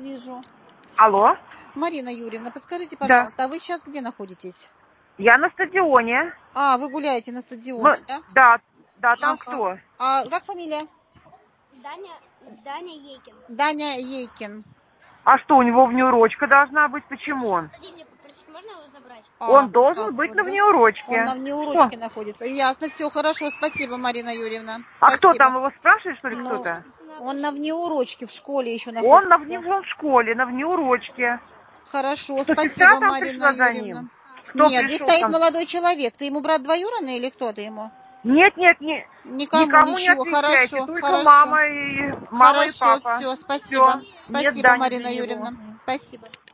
вижу. Алло? Марина Юрьевна, подскажите, Да. пожалуйста, а вы сейчас где находитесь? Я на стадионе. А, вы гуляете на стадионе, да? Да, там Ага. кто? А как фамилия? Даня Ейкин. Даня Ейкин. А что, у него внеурочка должна быть? Почему он? Мне попросить, можно его забрать? Он Вот должен так быть вот, на да? внеурочке. Он на внеурочке находится. Ясно, все хорошо. Спасибо, Марина Юрьевна. А Спасибо. кто там, его спрашивает, что ли, Ну, кто-то? он на внеурочке в школе еще Он находится. в школе, на внеурочке. Хорошо, Что, спасибо, сестра там Марина пришла за Юрьевна. ним? Кто Нет, здесь пришел стоит там? молодой человек. Ты ему брат двоюродный или кто ты ему? Нет, Никому никому не ничего. отвечайте, Хорошо, только хорошо. мама и Хорошо, папа. все, Все, спасибо. нет, Спасибо, Дани Марина для него. Юрьевна. Спасибо.